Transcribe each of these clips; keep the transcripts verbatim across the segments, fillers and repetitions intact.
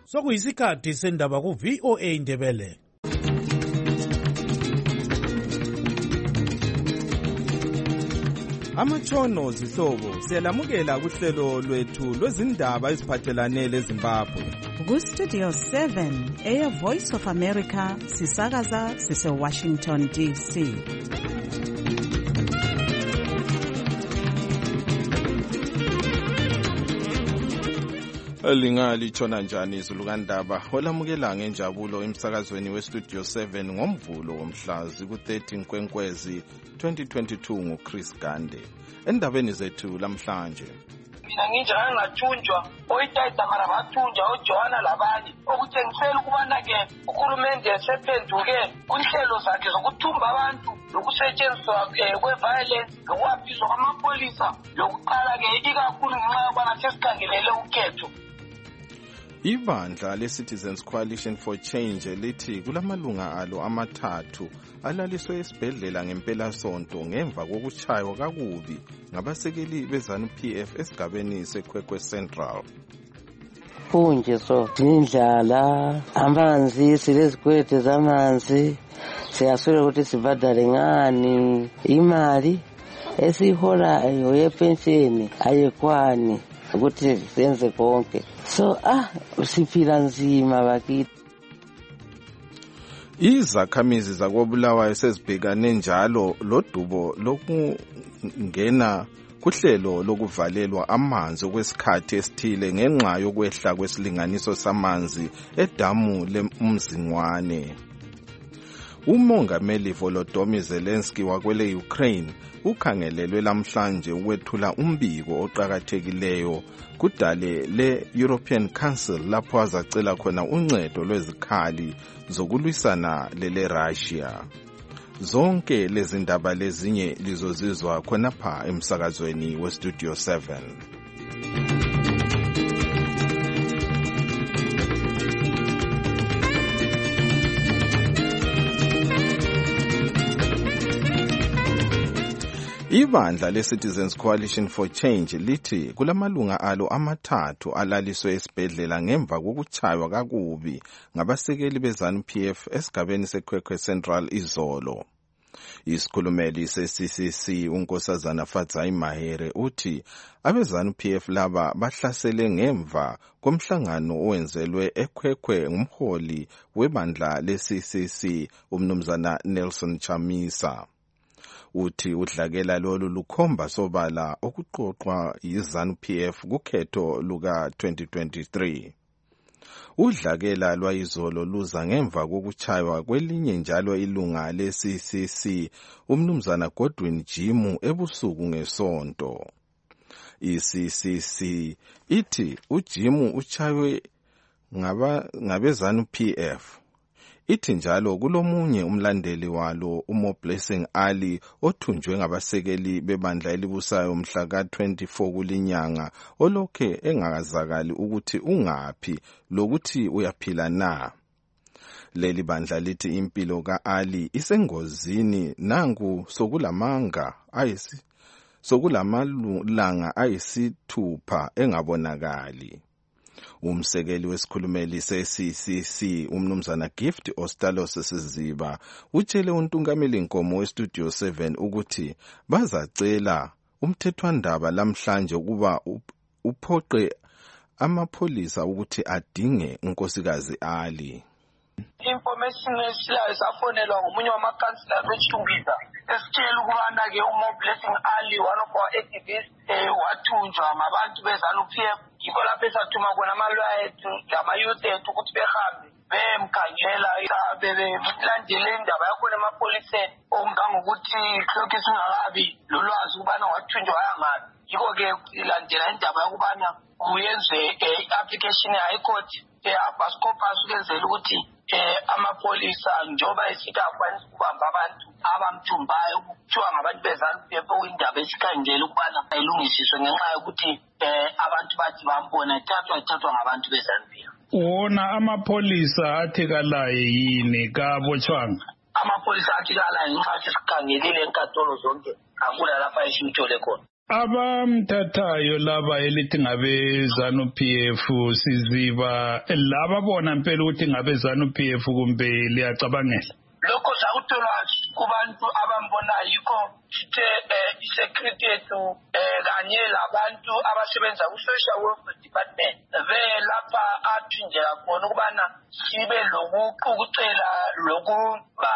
Sokuyisikhathi sendaba ku V O A Indebele. Amatshono zihlobo siyalamukela kuhlelo lwethu lwezindaba eziphathelane leZimbabwe. Ku Studio seven eya Voice of America sisakaza sise Washington D C. Elingali tshona njani izulu kandaba olamukela ngenjabulo emsakazweni we Studio seven ngomvulo womhlazi ku thirteen Nkwenkwezi twenty twenty-two nguChris Gande. Endabeni zethu lamhlanje mina nginje angathunjwa oyitayita mara bathunjwa oJohana labanye okutshengisela ukubana ke ukhulumende esephenduke kunhlelo zakhe zokuthumba abantu lokusetshenziswa kwe-violence lokuwaphizwa kwamapolisa lokuqala ke ikakhulu ngenxa yokubana sesikhangelele ukhetho. Ibandla le-Citizens Coalition for Change lithi kulamalunga alo amathathu alaliswe esibhedlela ngempelasonto ngemva kokuchaywa kakubi ngabasekeli beZANU P F esigabeni seKwekwe Central. Kunje so indlala amanzi silezikwete zamanzi siyaswela ukuthi sibhadale ngani imali esiholayo yepensheni ayekwani ukuthi senze konke. So ah siphila nzima bakithi. Izakhamizi zakoBulawayo sezibhekane njalo lodubo lokungena kuhlelo lokuvalelwa amanzi okwesikhathi esithile ngenxa yokwehla kwesilinganiso samanzi edamu leMzingwane. Umongameli Volodymyr Zelensky wakwele Ukraine ukhangelelwe lamhlanje ukwethula umbiko oqhakathekileyo kudale le-European Council lapho azacela khona uncedo lwezikhali zokulwisana lele-Russia. Zonke lezi ndaba lezinye lizozizwa khonapha emsakazweni we Studio seven. Ibandla le-Citizens Coalition for Change lithi kulamalunga alo amathathu alaliswe esibhedlela ngemva kokuchaywa kakubi ngabasekeli beZANU P F esigabeni seKwekwe Central izolo. Isikhulumeli se-C C C uNkosazana Fadzai Mahere uthi abeZANU P F laba bahlasele ngemva komhlangano owenzelwe eKwekwe ngumholi webandla le-C C C umnumzana Nelson Chamisa. Uthi udlakela lolu lukhomba sobala okuqoqwa yiZANU P F kukhetho luka twenty twenty-three. Udlakela lwayizolo luza ngemva kokuchaywa kwelinye njalo ilunga le-C C C umnumzana Godwin Jimu ebusuku ngesonto. I-C C C ithi uJimu uchaywe ngaba ngabeZANU P F. Ithi njalo kulomunye umlandeli walo uMo Blessing Ali othunjwe ngabasekeli bebandla elibusayo mhla ka twenty-four kulinyanga olokhe engakazakali ukuthi ungaphi lokuthi uyaphila na. Leli bandla lithi impilo ka-Ali isengozini nangu sokulamanga ayisi sokulamalanga ayisithupha engabonakali. Umsekeli wesikhulumeli se-C C C umnumzana Gift Ostalos Siziba utshele untungameli Nkomo we-Studio seven ukuthi bazacela umthethwandaba lamhlanje ukuba uphoqe amapholisa ukuthi adinge unkosikazi Ali. Information esilayo safonelwa ngomunye wamakhansila beChumbiza esitshela ukubana ke uMo Blessing Ali one of our activists wathunjwa ngabantu beZANU P F. Yikho lapho esathuma khona amalwaya ethu lama-youth ethu ukuthi behambe bemkhangela belandele indaba yakhona emapoliseni okungangokuthi lokhu singakabi lolwazi ukubana wathunjwa wayangaphi. Yikho-ke ilandela indaba yokubana kuyenzwe i-application ye-High Court e-habeas corpus ukwenzela ukuthi amapolisa njengoba esithi akwanisa ukubamba abantu abamthumbayo kuthiwa ngabantu beZANU P F okuyindaba esikhangela ukubana ayilungisiswe ngenxa yokuthi abantu bathi bambona ethathwa ethathwa ngabantu beZANU P F. Wona amapolisa athekalayo yini kabotshwanga? Amapolisa athekalayo nxa sesikhangelile enkantolo zonke akula lapha esimthole khona. abamthathayo laba elithi ngabe ZANU P F siziba laba bona impela ukuthi ngabe ZANU P F kumbe liyacabangela lokho sakutholwa kubantu abambona yikho sithe isecurity yethu kanye labantu abasebenza ku-social welfare department belapha athunjela khona ukubana sibe lokuqukucela lokuba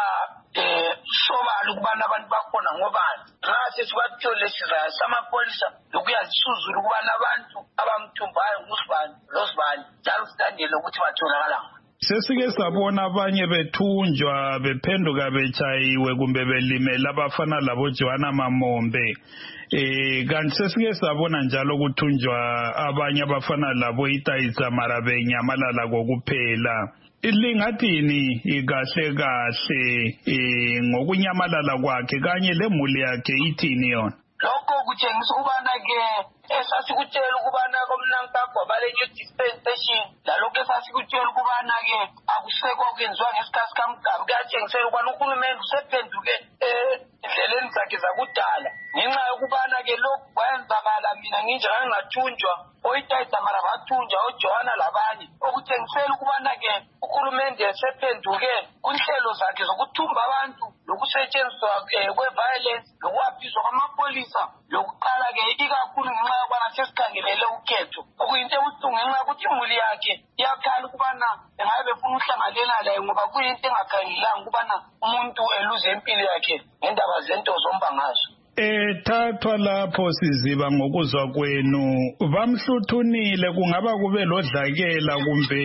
sobala ukubana abantu bakhona ngobani nxa sesibathole sizaya samapholisa lokuyazisuzula ukubana abantu abamthumbayo ngusibani losibani njalo sitandele ukuthi batholakala sesike sabona abanye bethunjwa bephenduka bechayiwe kumbe belimela abafana labo Joanna Mamombe eh kanti sesike sabona njalo ukuthunjwa abanye abafana labo Itayitsa Marabe Nyamalala kokuphela ilingathini ikahle kahle eh ngokunyamalala kwakhe kanye lemuli yakhe ithini yona lokho kutshengisa ukubana ke esasikutshela ukubana komnankagwa balenye dispensation lalokho esasikutshela ukubana ke akusekho kwenziwa ngesikhathi kaMgaba kuyatshengisela ukubana uhulumende usephenduke endleleni zakhe zakudala ngenxa yokubana ke lokhu kwayenzakala mina nginje ngangathunjwa oyitayitsa mara bathunjwa oJohana labanye okutshengisela ukubana ke uhulumende esephenduke kunhlelo zakhe zokuthumba abantu lokusetshenziswa kwe-violence lokuwaphizwa kwamapolisa lokuqala ke ikakhulu ngenxa yokubana sesikhangelele ukhetho okuyinto ebuhlungu ngenxa yokuthi imuli yakhe iyakhala ukubana engabe befuna ukuhlanganela laye ngoba kuyinto engakhangelanga ukubana umuntu eluze impilo yakhe ngendaba zento zomba ngazo ethathwa lapho siziba ngokuzwa kwenu bamhluthunile kungaba kube lodlakela kumbe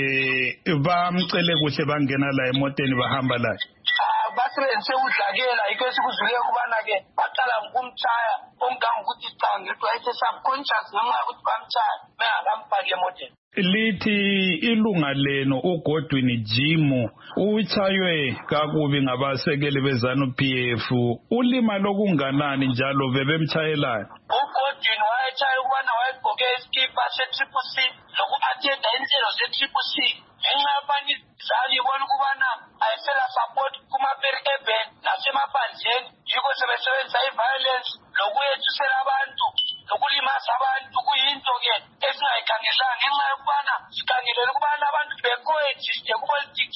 bamcele kuhle bangena la emoteni bahamba la basebenzise udlakela yikho esikuzwile ukubana-ke baqala ngokumtshaya ongangokuthi sicangethwa ese-subconscious ngenxa yokuthi bamtshaya bengakamfaki emoteni lithi ilunga lenu uGodwin Jimu utshaywe kakubi ngabasekeli beZANU P F ulima lokunganani njalo bebemtshayelana uGodwin wayetshaya ukubana wayegqoke isikipa se-triple C loku-athenda inhlelo ze-triple C ngenxa yabanye izali ibona ukubana ayisela support kuma-peri urban nasemaphandleni yikho sebesebenzisa i-violence lokuyethusela abantu lokulimaza abantu kuyinto-ke esingayikhangelanga ngenxa yokubana sikhangelele ukubana abantu be-coexiste ku-politics.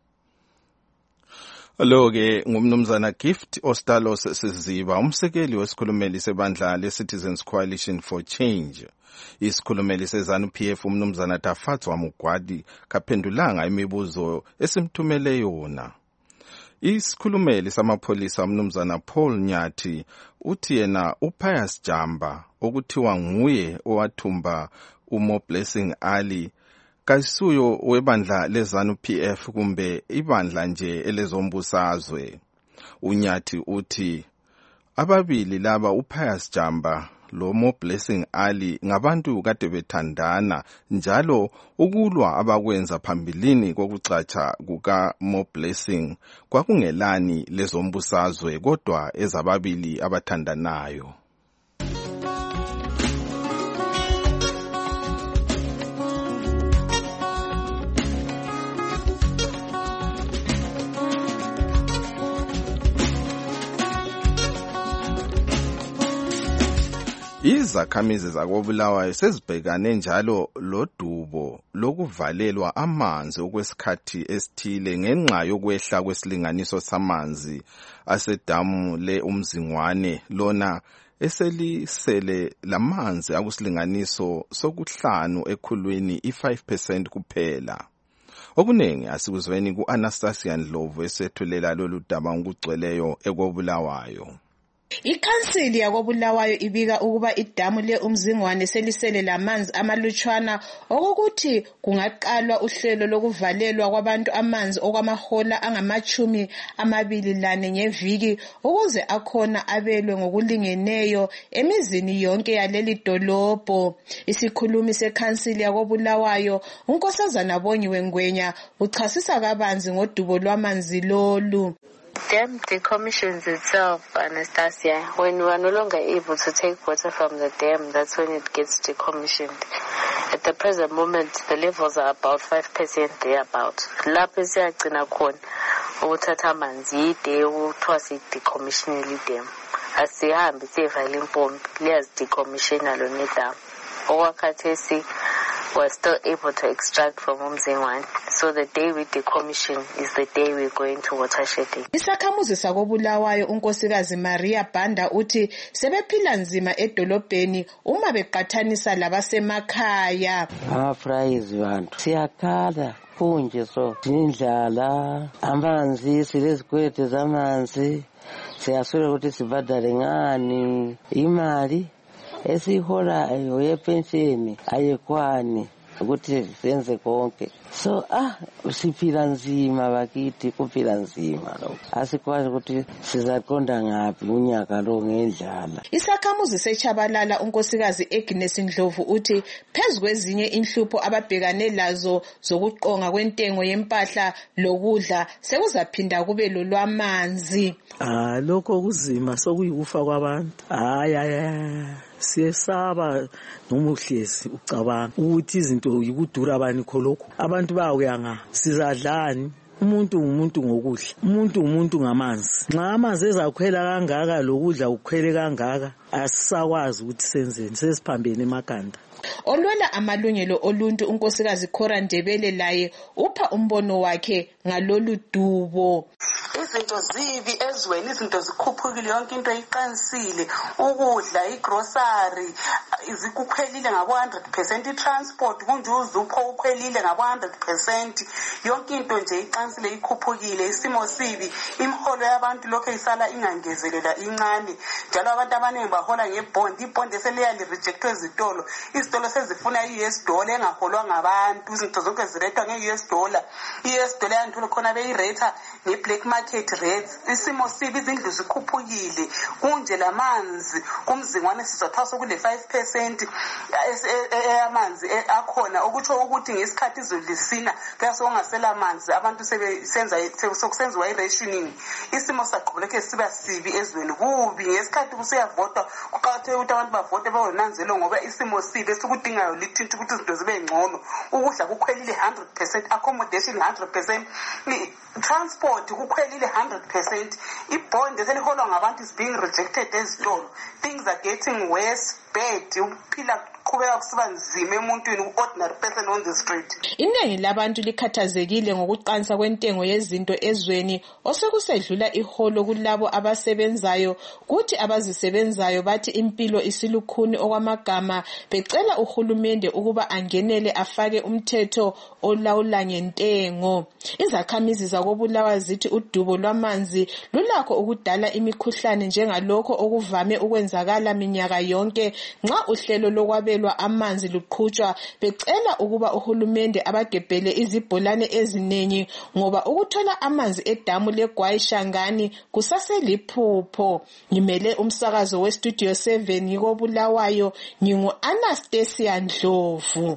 Lo-ke ngumnumzana Gift Ostalos Siziba umsekeli wesikhulumeli sebandla le-Citizens Coalition for Change. Isikhulumeli seZANU P F umnumzana Tafatswa Mugwadi kaphendulanga imibuzo esimthumele yona. Isikhulumeli samapholisa umnumzana Paul Nyathi uthi yena uPius Jamba okuthiwa nguye owathumba uMo Blessing Ali kayisuyo webandla leZANU P F kumbe ibandla nje elezombusazwe. Unyathi uthi ababili laba uPius Jamba lo Mo Blessing Ali ngabantu kade bethandana njalo ukulwa abakwenza phambilini kokucatsha kuka Mo Blessing kwakungelani lezombusazwe kodwa ezababili abathandanayo. Izakhamizi zakoBulawayo sezibhekane njalo lodubo lokuvalelwa amanzi okwesikhathi esithile ngenxa yokwehla kwesilinganiso samanzi asedamu le uMzingwane lona eselisele lamanzi akusilinganiso sokuhlanu ekhulwini i-five percent kuphela. Okuningi asikuzweni ku-Anastasia Ndlovu esethulela lolu daba ngokugcweleyo ekoBulawayo. Ikhansili yakoBulawayo ibika ukuba idamu le uMzingwane selisele lamanzi amalutshwana okukuthi kungaqalwa uhlelo lokuvalelwa kwabantu amanzi okwamahola angamachumi amabili lane ngeviki ukuze akhona abelwe ngokulingeneyo emizini yonke yaleli dolobho. Isikhulumi sekhansili yakoBulawayo uNkosazana Bonyiwe Ngwenya uchasisa kabanzi ngodubo lwamanzi lolu. Dam decommissions itself, Anastasia, when we are no longer able to take water from the dam, that's when it gets decommissioned. At the present moment, the levels are about five percent thereabout. Lapho siyagcina khona ukuthatha amanzi ide uthiwa si-decommissionele idam. asihambe siyevala impompi liyazi-decommissiona lona idamu. Okwakhathesi we're still able to extract from Umzingwane. So the day we decommission is the day we're going to watershedding. Isakhamuzi sakobulawayo unkosikazi Maria Banda uthi sebephila nzima edolobheni uma beqathanisa labasemakhaya. Amafrayizi bantu siyakhala kunje so indlala amanzi silezikwete zamanzi siyaswela ukuthi sibhadale ngani imali esiholayo yepensheni ayekwani ukuthi senze konke. So ah siphila nzima bakithi kuphila nzima lo asikwazi ukuthi sizaqonda ngapi unyaka lo ngendlala. Isakhamuzi seChabalala unkosikazi Agnes Ndlovu uthi phezukwezinye inhlupho ababhekane lazo zokuqonga kwentengo yempahla lokudla sekuzaphinda kube lolwamanzi. Ah lokho kuzima sokuyikufa kwabantu. Hayi hayi siyesaba noma uhlezi ucabanga ukuthi izinto yikudura bani kholokho abantu bayawuyanga sizadlani. Umuntu umuntu ngokudla, umuntu umuntu ngamanzi. Nxa amanzi ezakhwela kangaka lokudla ukukhwele kangaka asisakwazi ukuthi senzeni sesiphambene emakhanda. Olwela amalungelo oluntu unkosikazi Cora Ndebele laye upha umbono wakhe ngalolu dubo. Izinto zibi ezweni, izinto zikhuphukile, yonke into iqansile, ukudla, igrocery izikukhwelile ngabo one hundred percent, itransport kunje uzupho ukhwelile ngabo one hundred percent, yonke into nje iqansile ikhuphukile, isimo sibi, imiholo yabantu lokho isala ingangezelela incane, njalo abantu abaningi bahola ngebond, ibond eseliyali rejectwe ezitolo, izitolo sezifuna i-U S dollar engaholwa ngabantu, izinto zonke zirethwa nge-U S dollar, i-U S dollar yantolo khona beyireta nge-black market rates. Isimo sibi, izindlu zikhuphukile, kunje lamanzi kumzingwane sizothasa kule five percent eyamanzi akhona, ukutsho ukuthi ngesikhathi izulu lisina kuyasongasela amanzi abantu sebesenza sokusenziwa i-rationing. Isimo saqhubeka siba sibi ezweni kubi, ngesikhathi kusiyavotwa kuqakathekile ukuthi abantu bavote bawonanzelo ngoba isimo sibi esikudingayo lithinta ukuthi izinto zibe ngcono, ukudla kukhwelile one hundred percent, accommodation one hundred percent, transport kukhwelile one hundred percent, ibond eseliholwa ngabantu is being rejected ezitolo. Things are getting worse, bad, uphila qhubeka kusiba nzima emuntwini ordinary person on the street. Iningi labantu likhathazekile ngokuqansa kwentengo yezinto ezweni osekusedlula iholo kulabo abasebenzayo, kuthi abazisebenzayo bathi impilo isilukhuni okwamagama, becela uhulumende ukuba angenele afake umthetho olawula ngentengo. Izakhamizi zakobulawa zithi udubo lwamanzi lulakho ukudala imikhuhlane njengalokho okuvame ukwenzakala minyaka yonke nxa uhlelo lokwabelwa amanzi luqhutshwa, becela ukuba uhulumende abagebhele izibholane eziningi ngoba ukuthola amanzi edamu leGwayi Shangani kusaseliphupho. Ngimele umsakazo weStudio seven yikobulawayo, ngingu Anastasia Ndlovu.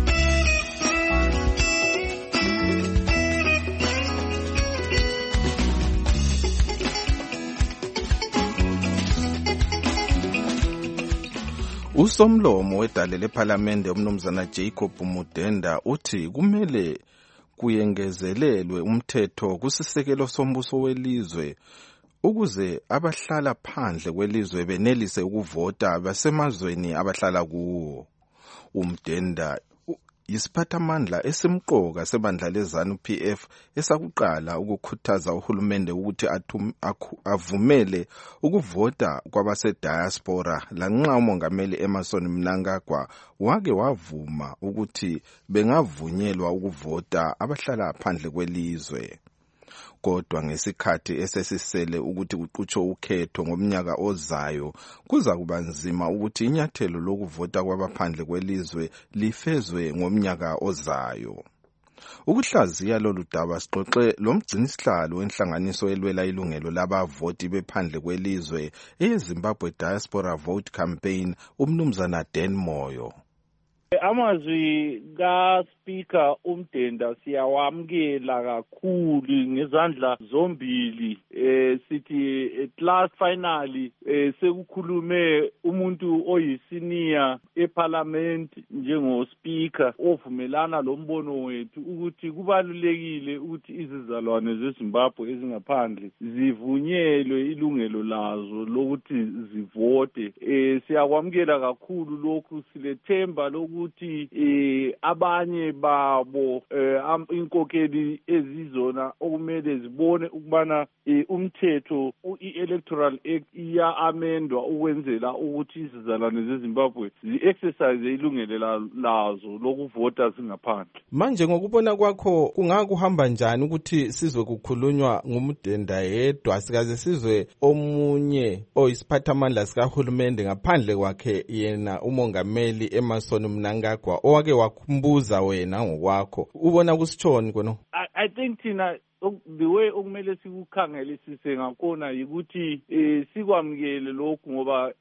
Usomlomo wedale lePhalamende umnumzana Jacob Mudenda uthi kumele kuyengezelelwe umthetho kusisekelo sombuso welizwe ukuze abahlala phandle kwelizwe benelise ukuvota basemazweni abahlala kuwo. Umdenda yisiphathamandla esimqoka sebandla leZANU P F esakuqala ukukhuthaza uhulumende ukuthi avumele ukuvota kwabase-diaspora lanxa umongameli Emmerson Mnangagwa wake wavuma ukuthi bengavunyelwa ukuvota abahlala phandle kwelizwe. Kodwa ngesikhathi esesisele ukuthi kuqhutshwe ukhetho ngomnyaka ozayo kuza kuba nzima ukuthi inyathelo lokuvota kwabaphandle kwelizwe lifezwe ngomnyaka ozayo. Ukuhlaziya lolu daba sixoxe lomgcinisihlalo wenhlanganiso elwela ilungelo labavoti bephandle kwelizwe eZimbabwe Diaspora Vote Campaign umnumzana Dan Moyo. Amazwi kaSpeaker uMdenda siyawamkela kakhulu ngezandla zombili. Eh sithi at last finally eh sekukhulume umuntu oyisenior eParliament njengo Speaker ovumelana lombono wethu ukuthi kubalulekile ukuthi izizalwane zeZimbabwe ezingaphandle zivunyelwe ilungelo lazo lokuthi zivote. Eh siyakwamkela kakhulu lokhu, silethemba lokuthi ukuthi eh abanye babo eh inkokeli ezizona okumele zibone ukubana umthetho i-Electoral Act iya amendwa ukwenzela ukuthi izizalwane zeZimbabwe zi-exercise ilungelo lazo lokuvota zingaphandle. Manje ngokubona kwakho kungakuhamba njani ukuthi sizwe kukhulunywa ngumdenda yedwa sikaze sizwe omunye oyisiphathamandla sikahulumende ngaphandle kwakhe yena umongameli Emmerson Mnangagwa owake wakumbuza wena ngokwakho ubona kusitshoni kono? I, I think thina the way okumele sikukhangelisise ngakona ukuthi eh sikwamukele lokhu ngoba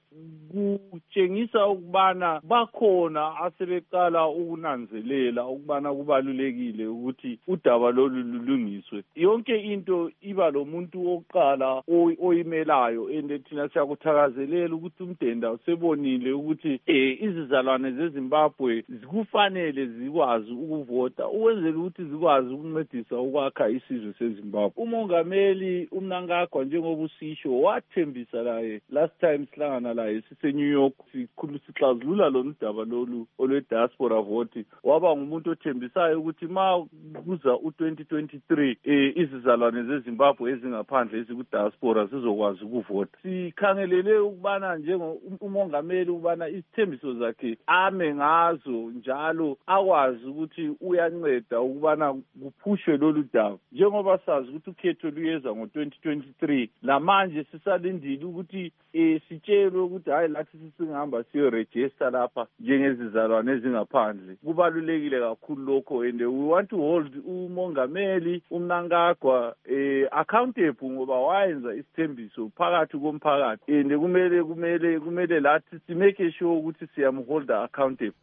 kutshengisa ukubana bakhona asebeqala ukunanzelela ukubana kubalulekile ukuthi udaba lolu lulungiswe. Yonke into iba lo muntu oqala oyimelayo ende thina siyakuthakazelela ukuthi uMdenda usebonile ukuthi eh izizalwane zeZimbabwe zikufanele zikwazi ukuvota ukwenzela ukuthi zikwazi ukuncedisa ukwakha isizwe seZimbabwe. Umongameli uMnangagwa njengoba usisho wathembisa laye last time sihlangana la sise New York sikhulu sixazulula lo ndaba lolu olwe diaspora vote waba ngumuntu othembisayo ukuthi ma kuza u twenty twenty-three eh izizalwane zeZimbabwe ezingaphandle eziku diaspora sizokwazi ukuvota. Sikhangelele ukubana njengo umongameli ukubana isithembiso zakhe ame ngazo njalo akwazi ukuthi uyanceda ukubana kuphushwe lolu daba njengoba sazi ukuthi ukhetho luyeza ngo twenty twenty-three lamanje sisalindile ukuthi eh sitshelwe ukuthi hayi lathi sisingahamba siyo register lapha njengezizalwane ezingaphandle. Kubalulekile kakhulu lokho and we want to hold umongameli uMnangagwa eh accountable ngoba wayenza isithembiso phakathi komphakathi and kumele kumele kumele lathi simake sure ukuthi siyamholda accountable.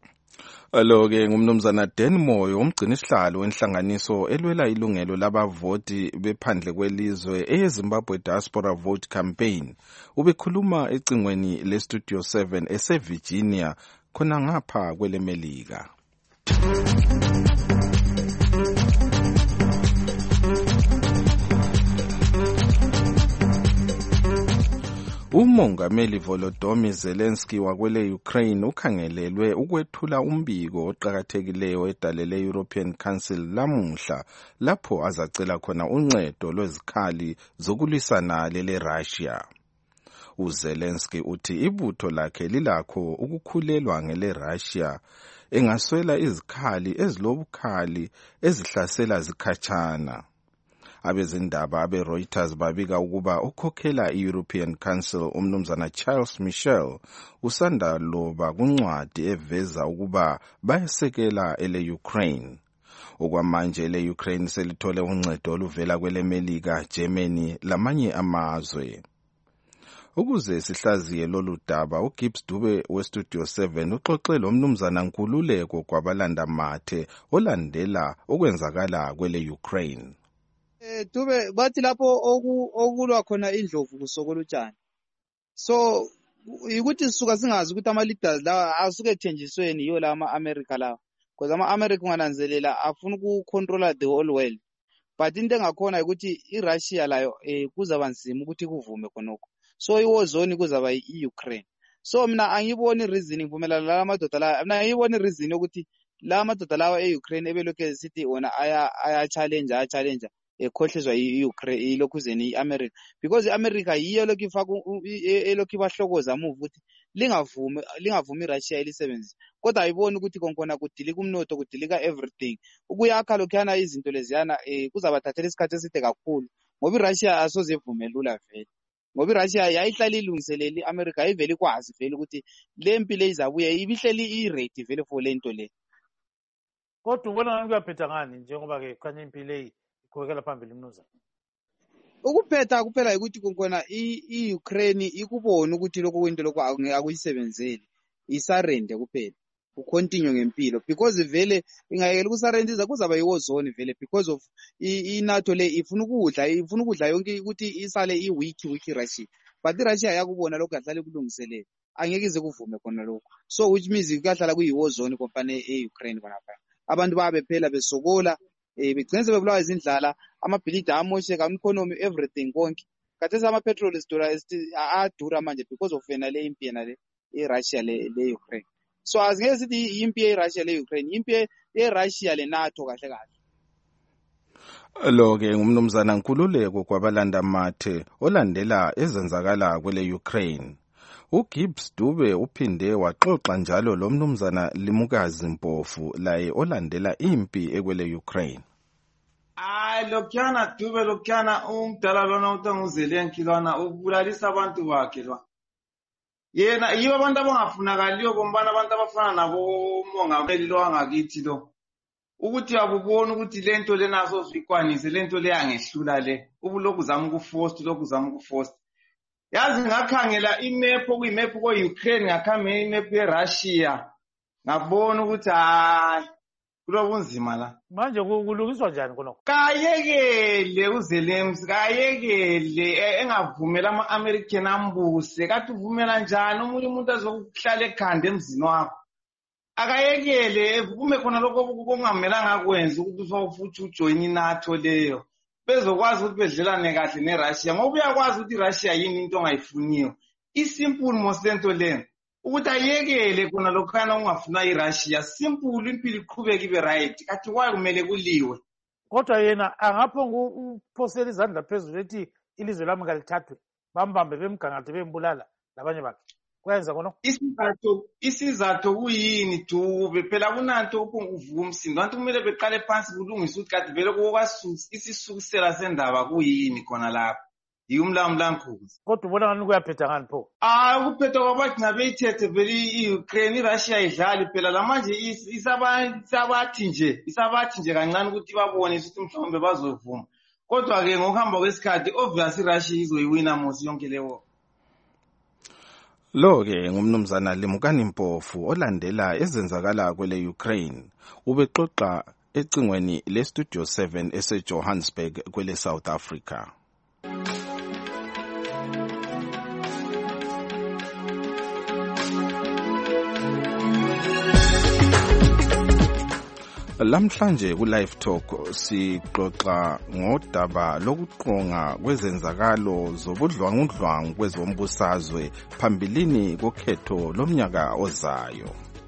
Alo-ke ngumnumzana Dan Moyo umgcini sihlalo wenhlanganiso elwela ilungelo labavoti bephandle kwelizwe eyeZimbabwe Diaspora Vote Campaign. Ubekhuluma ecingweni leStudio seven eseVirginia khona ngapha kwelemelika. Umongameli Volodymyr Zelensky wakwele Ukraine ukhangelelwe ukwethula umbiko oqhakathekileyo edalele European Council lamuhla lapho azacela khona uncedo lwezikhali zokulwisana lele Russia. uZelensky uthi ibutho lakhe lilakho ukukhulelwa ngele Russia engaswela izikhali ezilobukhali ezihlasela zikhatshana. Abezindaba abe Reuters babika ukuba ukhokhela i-European Council umnumzana Charles Michel usanda loba kuncwadi eveza ukuba bayesekela ele Ukraine. Okwamanje ele Ukraine selithole uncedo oluvela kwele Melika, Germany lamanye amazwe. Ukuze sihlaziye lolu daba uGibbs Dube weStudio seven uxoxe lo mnumzana Nkululeko kwabalanda mathe olandela okwenzakala kwele Ukraine. Eh Dube bathi lapho okulwa khona indlovu kusokola utshani. So ukuthi sisuka singazi ukuthi ama leaders lawa asuke ethenjisweni yiyo la ama America lawa. Because ama America ungananzelela afuna ukucontrola the whole world. But into engakhona ukuthi iRussia layo eh kuzaba nzima ukuthi kuvume khonokho. So iwar zone kuzaba iUkraine. So mina angiboni reason ngivumelana la madoda la. Mina angiboni reason ukuthi la madoda lawa eUkraine ebelokhe sithi ona aya aya challenge aya challenge ekhohlezwa iUkraine ilokhuzeni iAmerica because iAmerica yiyo lokho ifaka elokho ibahlokoza move ukuthi lingavumi lingavumi iRussia elisebenzi kodwa ayiboni ukuthi konkona kudilika umnotho kudilika everything ukuyakha lokhana izinto leziyana kuzabathathela isikhathi eside kakhulu ngoba iRussia asoze ivume lula vele ngoba iRussia yayihlala ilungiseleli iAmerica ayiveli ikwazi vele ukuthi le mpilo izabuya ibihleli iready vele for lento le. Kodwa ubona ngiyaphetha ngani njengoba ke khanya impilo ikhokela phambili mnuzana. Ukuphetha kuphela ukuthi konkona iUkraine ikubona ukuthi lokho kwento lokho akuyisebenzeli isarende kuphela ucontinue ngempilo because vele ingayekela ukusarentiza kuzaba yi-war zone vele because of i-NATO le ifuna ukudla ifuna ukudla yonke ukuthi isale i-weak weak Russia but i-Russia yakubona lokho kahlale kulungiselele angeke ize kuvume khona lokho so which means ikahlala kuyi-war zone kompane e-Ukraine khonapha abantu babe phela besokola eh begcine sebebulawa izindlala amabhilidi amosheka economy everything konke kathesa ama petrol isdura adura manje because of yena le impi yena le e-Russia le le Ukraine so azingeke sithi impi ye-Russia le Ukraine impi ye-Russia le NATO kahle kahle lo ke ngumnumzana Nkululeko kwabalanda mathe olandela ezenzakala kwele Ukraine uGibbs Dube uphinde waxoxa njalo lo mnumzana Limukazi Mpofu laye olandela impi ekwele Ukraine Ay lokyana Dube lokyana umdala lona uTanguzelenki lona ubulalisa abantu bakhe lona yena yibo abantu abangafunakaliyo bombana abantu abafana nabo mongameli lo wangakithi lo ukuthi abubona ukuthi lento lenaso zikwanise lento le yangehlula le ubuloku zama ukuforce lokhu zama ukuforce yazi ngakhangela imap okuyimap ko Ukraine ngakhame imap yeRussia ngabona ukuthi hayi kulobunzima la manje kulungiswa njani khonokho kayekele uZelensky kayekele engavumela ama-American ambuse kathi uvumela njani umuntu umuntu azokuhlala ekhanda emzini wakho akayekele kume khona lokho kungamelanga kwenza ukuthi usofuthi ujoin iNATO leyo bezokwazi ukuthi bedlelane kahle neRussia ngoba uyakwazi ukuthi iRussia yini into ongayifuniyo isimple mosento lento ukuthi ayekele khona lokhana ungafuna iRussia simple impilo iqhubeka ibe right kathi kwaye kumele kuliwe kodwa yena angaphonga uphosela izandla phezulu ethi ilizwe lami kalithathwe bambambe bemgangathe bembulala labanye bakhe kwenza khona isizathu isizathu kuyini Dube phela kunanto uvuka umsindo abantu kumele beqale phansi kulungisa ukuthi kade vele kokwasusa isisukusela sendaba kuyini khona lapha yumlamlamkhuzi kodwa ubona ngani kuyaphetha ngani pho ah kuphetha kwabathi nabeyithethe vele iUkraine iRussia idlali phela lamanje isabathi nje isabathi nje kancane ukuthi babone ukuthi mhlawumbe bazovuma kodwa ke ngokuhamba kwesikhathi obviously iRussia izoyiwina mosi yonke leyo lo ke ngumnumzana Limukani Mpofu olandela ezenzakala kwele Ukraine ubexoxa ecingweni le Studio seven ese Johannesburg kwele South Africa Lamhlanje ku Live Talk sixoxa ngodaba lokuqonga kwezenzakalo zobudlwangudlwangu kwezombusazwe phambilini kokhetho lomnyaka ozayo.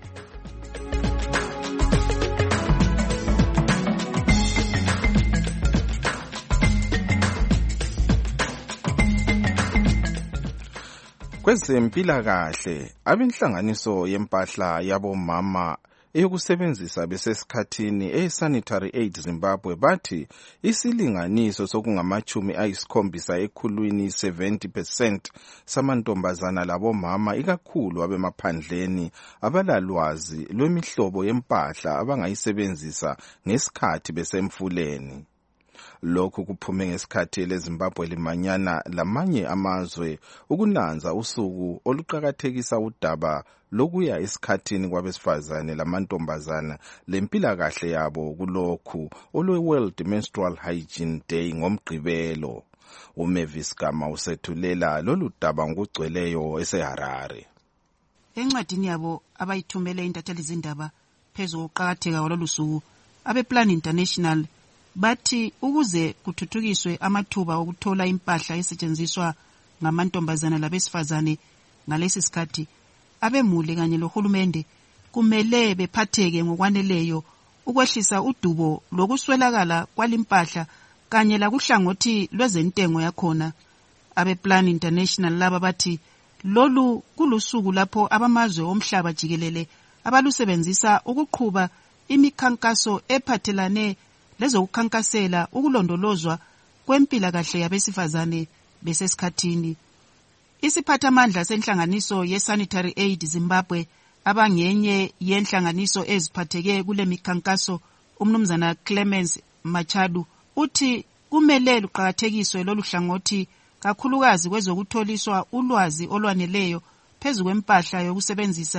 Kwezempilakahle abenhlanganiso yempahla yabomama eyokusebenzisa besesikhathini e-Sanitary Aid Zimbabwe bathi isilinganiso sokungamachumi ayisikhombisa ekhulwini seventy percent samantombazana labomama ikakhulu abemaphandleni abalalwazi lwemihlobo yempahla abangayisebenzisa ngesikhathi besemfuleni. Lokhu kuphume ngesikhathi leZimbabwe limanyana lamanye amazwe ukunanza usuku oluqhakathekisa udaba lokuya esikhathini kwabesifazane lamantombazana lempilakahle yabo kulokhu olwe World Menstrual Hygiene Day ngomgqibelo. uMavis Gama usethulela lolu daba ngokugcweleyo eseHarare. Encwadini yabo abayithumele intatheli zindaba phezu kokuqhakatheka kwalolu suku abePlan International bathi ukuze kuthuthukiswe amathuba okuthola impahla esetshenziswa ngamantombazana labesifazane ngalesi sikhathi abemuli kanye lohulumende kumele bephatheke ngokwaneleyo ukwehlisa udubo lokuswelakala kwalimpahla kanye lakuhlangothi lwezentengo yakhona. AbePlan International laba bathi lolu kulusuku lapho abamazwe omhlaba jikelele abalusebenzisa ukuqhuba imikhankaso ephathelane lezokukhankasela ukulondolozwa kwempilakahle yabesifazane besesikhathini. Isiphathamandla senhlanganiso ye-Sanitary Aid Zimbabwe abangenye yenhlanganiso eziphatheke kule mikhankaso umnumzana Clemens Machadu uthi kumele luqhakathekiswe lolu hlangothi kakhulukazi kwezokutholiswa ulwazi olwaneleyo phezu kwempahla yokusebenzisa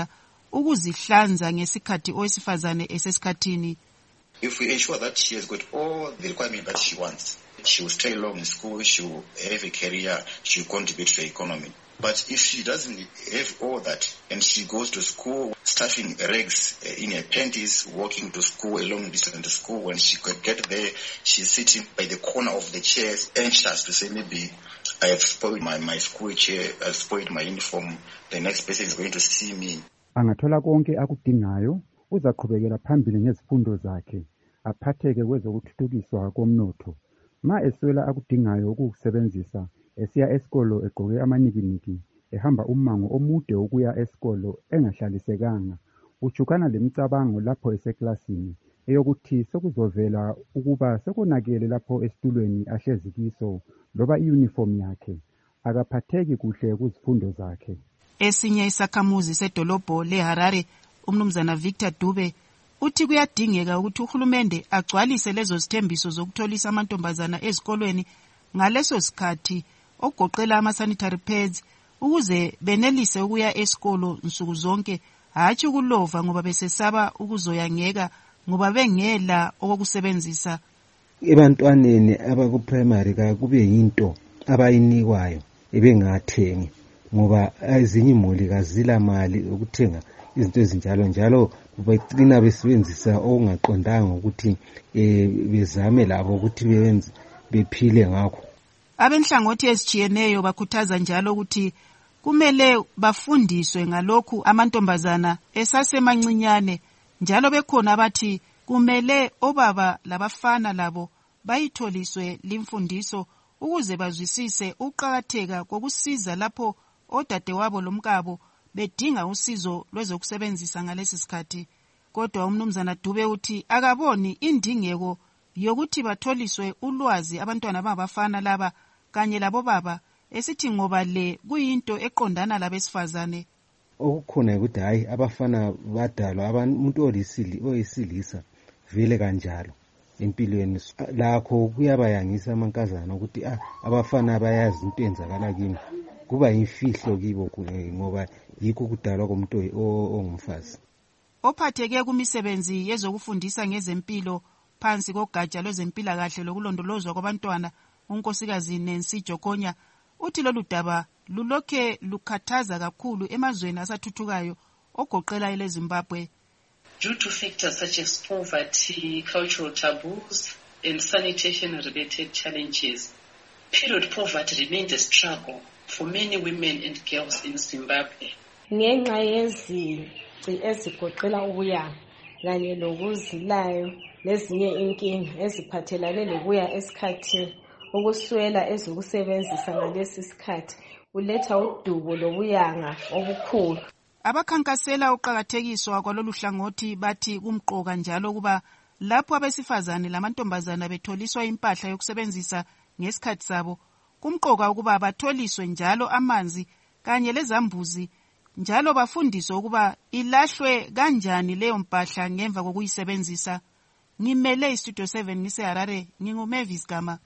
ukuzihlanza ngesikhathi owesifazane esesikhathini. If we ensure that she has got all the requirements that she wants, she will stay long in school, she will have a career, she will contribute to the economy. But if she doesn't have all that and she goes to school, stuffing rags in her panties, walking to school, a long distance to school, when she could get there, she's sitting by the corner of the chairs, anxious to say, maybe I have spoiled my, my school chair, I've spoiled my uniform, the next person is going to see me. Angathola konke akudingayo, uzaqhubekela phambili ngezifundo zakhe, aphatheke kwezokuthuthukiswa komnotho. Ma eswela akudingayo ukukusebenzisa, esiya esikolo egqoke amanikiniki, ehamba umango omude ukuya esikolo engahlalisekanga, ujukana lemicabango lapho eseklasini, eyokuthi sokuzovela ukuba sekonakele lapho esitulweni ahlezi kiso, loba iuniform yakhe, akaphatheki kuhle kuzifundo zakhe. Esinye isakhamuzi sedolobho leHarare, umnumzana Victor Dube, uthi kuyadingeka ukuthi uhulumende agcwalise lezo zithembiso zokutholisa amantombazana ezikolweni ngaleso sikhathi okugoqela ama-sanitary pads ukuze benelise ukuya esikolo nsuku zonke, hatshi ukulova ngoba besesaba ukuzoyangeka ngoba bengela okokusebenzisa. Ebantwaneni abaku-primary kube yinto abayinikwayo ebengathengi ngoba ezinye imuli kazila mali ukuthenga izinto ezinjalo njalo becina besebenzisa okungaqondanga ukuthi eh bezame labo ukuthi beyenze bephile ngakho. Abenhlangothi ezijiyeneyo bakhuthaza njalo ukuthi kumele bafundiswe ngalokhu amantombazana esasemancinyane, njalo bekhona abathi kumele obaba labafana labo bayitholiswe limfundiso ukuze bazwisise ukuqakatheka kokusiza lapho odadewabo lomkabo bedinga usizo lwezokusebenzisa ngalesi sikhathi. Kodwa umnumzana Dube uthi akaboni indingeko yokuthi batholiswe ulwazi abantwana babafana laba kanye labo baba, esithi ngoba le kuyinto eqondana labesifazane. Okukhona ukuthi hayi abafana badalwa abantu olisili oyisilisa vele kanjalo empilweni, lakho kuyabayangisa amankazana ukuthi ah abafana bayazi into enzakala kimi, kuba imfihlo kibo ngoba yikho kudalwa komuntu ongumfazi. Ophatheke kumisebenzi yezokufundisa ngezempilo phansi kogatsha lwezempilakahle lokulondolozwa kwabantwana, unkosikazi Nancy Jokonya, uthi lolu daba lulokhe lukhathaza kakhulu emazweni asathuthukayo ogoqela ele Zimbabwe. Due to factors such as poverty, cultural taboos, and sanitation-related challenges, period poverty remains a struggle for many women and girls in Zimbabwe. Ngenxa yezici ezigoqela ukuyanga kanye lokuzilayo lezinye inkinga eziphathelane lokuya esikhathini, ukuswela ezokusebenzisa ngalesi sikhathi kuletha udubo lokuyanga obukhulu. Abakhankasela uqakathekiswa kwalolu hlangothi bathi kumqoka njalo kuba lapho abesifazane lamantombazana betholiswa impahla yokusebenzisa ngesikhathi sabo, kumqoka ukuba batholiswe njalo amanzi kanye lezambuzi, njalo bafundiswe ukuba ilahlwe kanjani leyo mpahla ngemva kokuyisebenzisa. Ngimele iStudio seven ngiseHarare, nginguMavis Gama.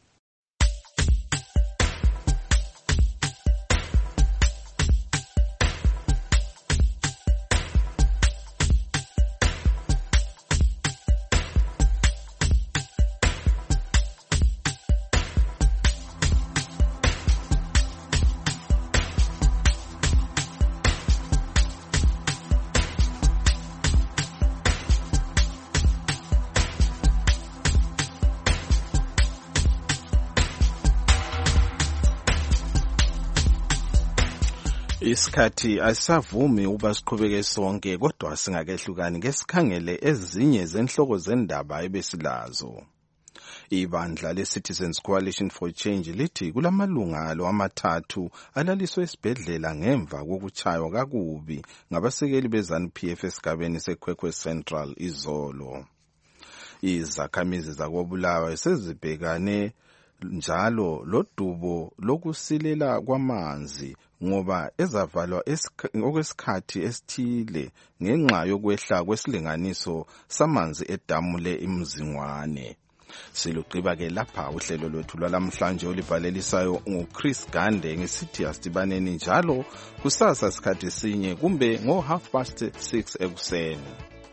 Isikhathi asavumi uba siqhubeke sonke, kodwa singakehlukani ngesikhangele ezinye zenhloko zendaba ebesilazo. Ibandla le-Citizens Coalition for Change lithi kulamalungalo amathathu alaliswe esibhedlela ngemva kokuchaywa kakubi ngabasekeli beZANU-P F esigabeni seKwekwe Central izolo. Izakhamizi zakoBulawayo sezibhekane njalo lodubo lokusilela kwamanzi ngoba ezavalwa okwesikhathi esithile ngenxa yokwehla kwesilinganiso samanzi edamu le iMzingwane. Silugqiba-ke lapha uhlelo lwethu lwalamhlanje olibhalelisayo nguChris Gande ngesithi asidibaneni njalo kusasa sikhathi sinye kumbe ngo half past six ekuseni.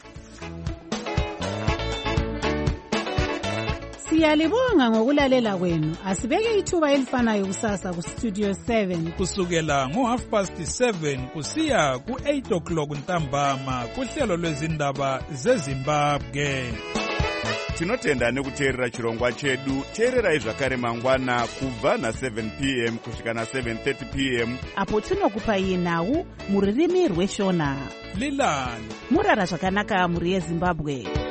Siyalibonga ngokulalela kwenu. Asibeke ithuba elifanayo kusasa ku Studio seven kusukela ngo half past seven kusiya ku eight o'clock ntambama kuhlelo lwezindaba zeZimbabwe. Tinotenda nekuteerera chirongwa chedu. Teererai zvakare mangwana kubva na seven p m kusvika na seven thirty p m apo tinokupai nhau muririmi rweshona. Lilani murara zvakanaka muri yeZimbabwe.